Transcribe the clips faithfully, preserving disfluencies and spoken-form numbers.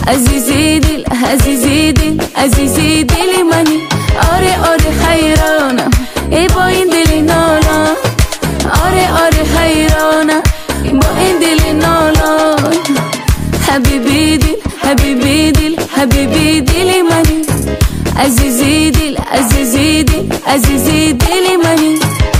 عزیزی دل عزیزی دل عزیزی دل منی. آره آره حیرانم ای با این دل نالان. آره آره حیرانم با این دل نالان. حبیبی دل حبیبی دل حبیبی دل منی. عزیزی دل عزیزی دل عزیزی دل منی.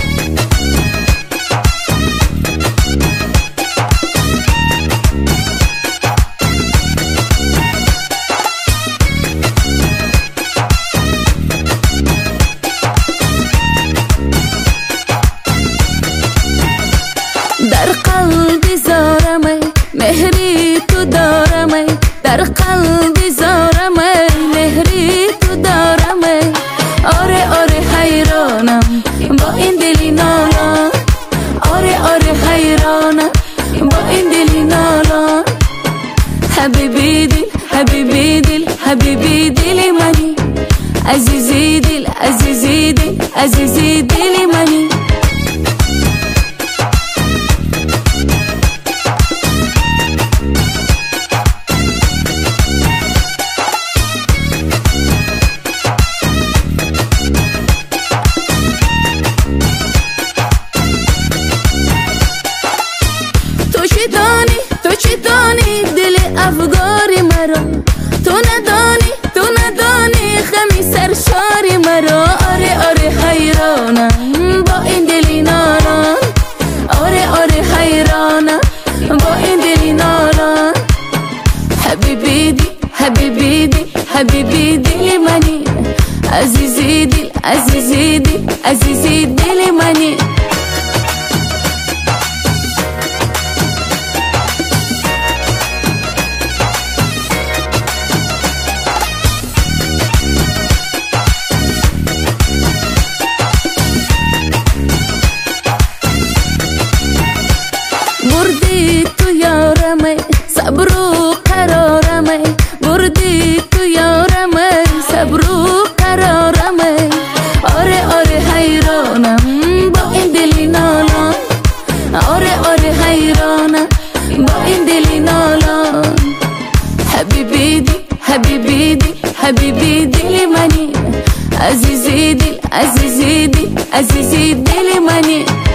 در قلبی زارم مهری تو دارم. در قلبی زارم مهری تو دارم. آره آره حیرانم با این دل نالان. آره آره حیرانم با این دل نالان. حبیبی دل حبیبی دل حبیبی دل منی. عزیزی دل عزیزی دل عزیزی دل منی. تو چی دانی دل افگاری مرا. تو ندانی تو ندانی خمی سرشاری مرا. آره آره حیرانم با این دل نالان. آره آره حیرانم با این دل نالان. حبیبی دل حبیبی دل حبیبی دل منی. عزیزی دل عزیزی دل عزیزی دل منی. بردی تو یارم صبر و قرارم. بردی تو یارم صبر و قرارم. آره آره حیرانم با این دل نالان. آره آره حیرانم با این دل نالان. حبیبی دل حبیبی دل حبیبی دل منی. عزیزی دل عزیزی دل عزیزی دل منی.